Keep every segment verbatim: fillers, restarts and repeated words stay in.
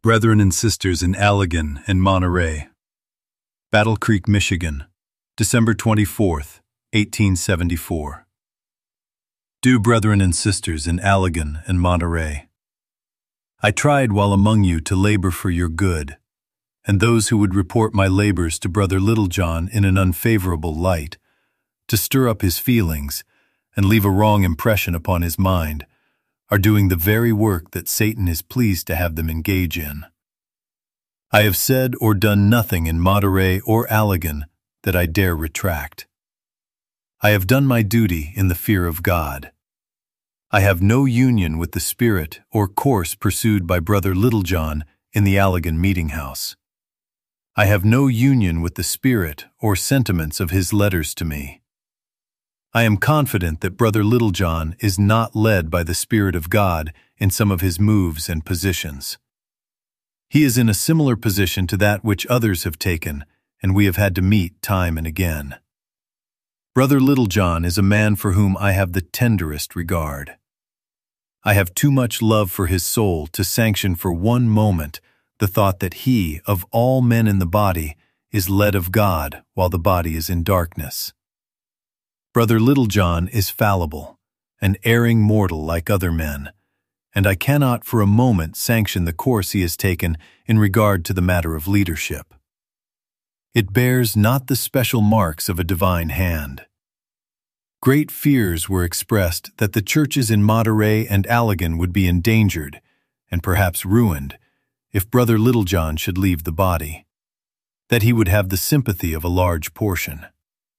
Brethren and Sisters in Allegan and Monterey. Battle Creek, Michigan, December twenty-fourth, eighteen seventy-four. Dear Brethren and Sisters in Allegan and Monterey, I tried while among you to labor for your good, and those who would report my labors to Brother Littlejohn in an unfavorable light, to stir up his feelings and leave a wrong impression upon his mind, are doing the very work that Satan is pleased to have them engage in. I have said or done nothing in Monterey or Allegan that I dare retract. I have done my duty in the fear of God. I have no union with the spirit or course pursued by Brother Littlejohn in the Allegan meeting house. I have no union with the spirit or sentiments of his letters to me. I am confident that Brother Littlejohn is not led by the Spirit of God in some of his moves and positions. He is in a similar position to that which others have taken, and we have had to meet time and again. Brother Littlejohn is a man for whom I have the tenderest regard. I have too much love for his soul to sanction for one moment the thought that he, of all men in the body, is led of God while the body is in darkness. Brother Littlejohn is fallible, an erring mortal like other men, and I cannot for a moment sanction the course he has taken in regard to the matter of leadership. It bears not the special marks of a divine hand. Great fears were expressed that the churches in Monterey and Allegan would be endangered, and perhaps ruined, if Brother Littlejohn should leave the body, that he would have the sympathy of a large portion.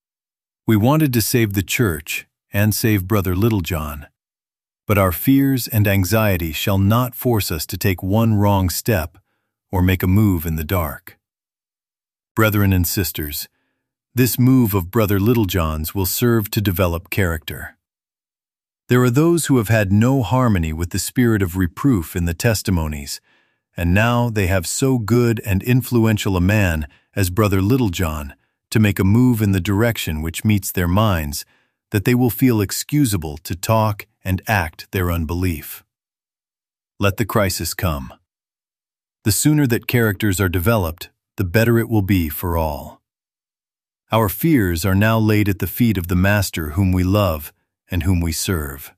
We wanted to save the church and save Brother Littlejohn, but our fears and anxiety shall not force us to take one wrong step or make a move in the dark. Brethren and sisters, this move of Brother Littlejohn's will serve to develop character. There are those who have had no harmony with the spirit of reproof in the testimonies, and now they have so good and influential a man as Brother Littlejohn to make a move in the direction which meets their minds, that they will feel excusable to talk and act their unbelief. Let the crisis come. The sooner that characters are developed, the better it will be for all. Our fears are now laid at the feet of the Master whom we love and whom we serve.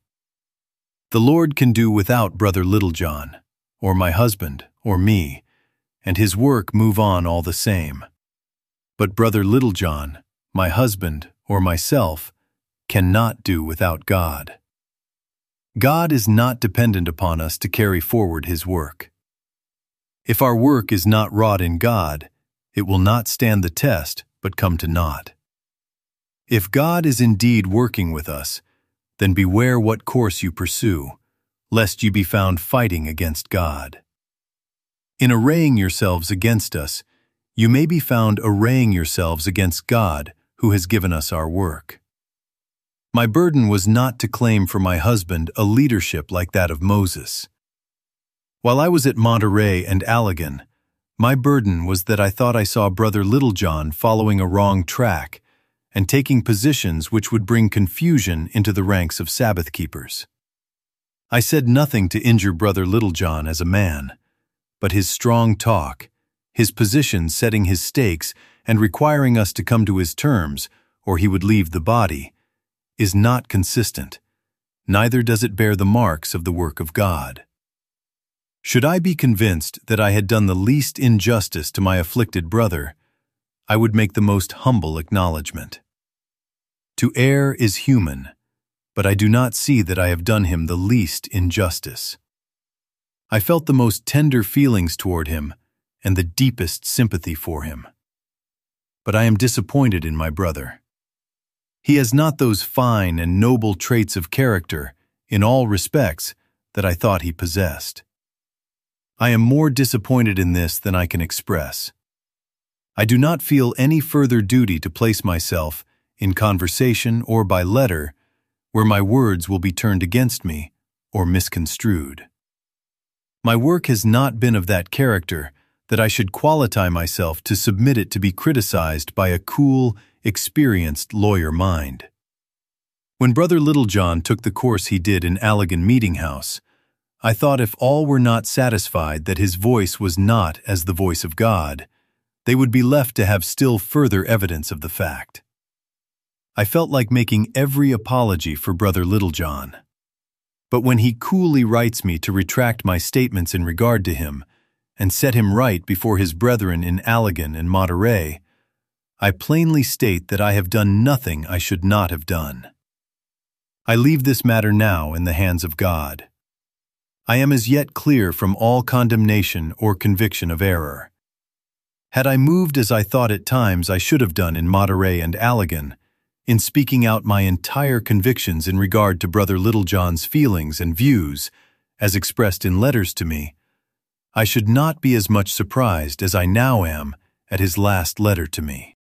The Lord can do without Brother Littlejohn, or my husband, or me, and his work move on all the same. But Brother Littlejohn, my husband, or myself, cannot do without God. God is not dependent upon us to carry forward his work. If our work is not wrought in God, it will not stand the test, but come to naught. If God is indeed working with us, then beware what course you pursue, lest you be found fighting against God. In arraying yourselves against us, you may be found arraying yourselves against God, who has given us our work. My burden was not to claim for my husband a leadership like that of Moses. While I was at Monterey and Allegan, my burden was that I thought I saw Brother Littlejohn following a wrong track and taking positions which would bring confusion into the ranks of Sabbath keepers. I said nothing to injure Brother Littlejohn as a man, but his strong talk, his position setting his stakes and requiring us to come to his terms, or he would leave the body, is not consistent, neither does it bear the marks of the work of God. Should I be convinced that I had done the least injustice to my afflicted brother, I would make the most humble acknowledgment. To err is human, but I do not see that I have done him the least injustice. I felt the most tender feelings toward him and the deepest sympathy for him. But I am disappointed in my brother. He has not those fine and noble traits of character, in all respects, that I thought he possessed. I am more disappointed in this than I can express. I do not feel any further duty to place myself, in conversation or by letter, where my words will be turned against me or misconstrued. My work has not been of that character that I should qualify myself to submit it to be criticized by a cool, experienced lawyer mind. When Brother Littlejohn took the course he did in Allegan Meeting House, I thought if all were not satisfied that his voice was not as the voice of God, they would be left to have still further evidence of the fact. I felt like making every apology for Brother Littlejohn. But when he coolly writes me to retract my statements in regard to him and set him right before his brethren in Allegan and Monterey, I plainly state that I have done nothing I should not have done. I leave this matter now in the hands of God. I am as yet clear from all condemnation or conviction of error. Had I moved as I thought at times I should have done in Monterey and Allegan, in speaking out my entire convictions in regard to Brother Littlejohn's feelings and views, as expressed in letters to me, I should not be as much surprised as I now am at his last letter to me.